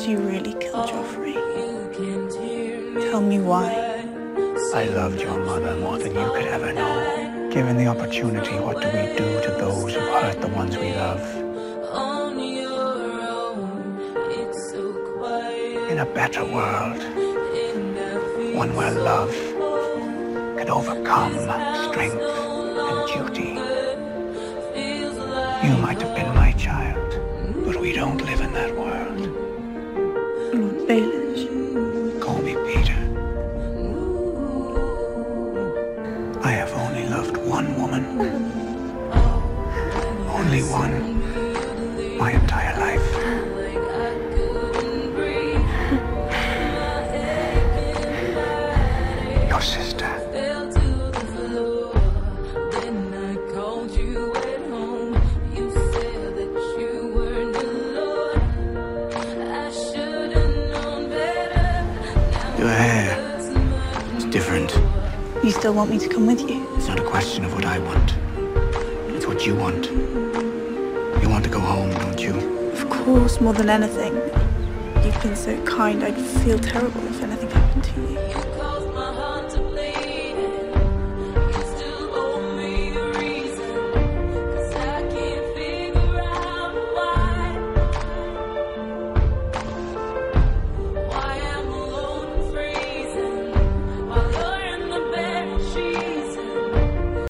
Did you really kill Joffrey? Tell me why. I loved your mother more than you could ever know. Given the opportunity, what do we do to those who hurt the ones we love? In a better world, one where love could overcome strength and duty. You might have been my child, but we don't live in that world. Lord Baelish. Call me Peter. I have only loved one woman. Only one. My entire life. Your sister. Your hair is different. You still want me to come with you? It's not a question of what I want. It's what you want. You want to go home, don't you? Of course, more than anything. You've been so kind, I'd feel terrible if anything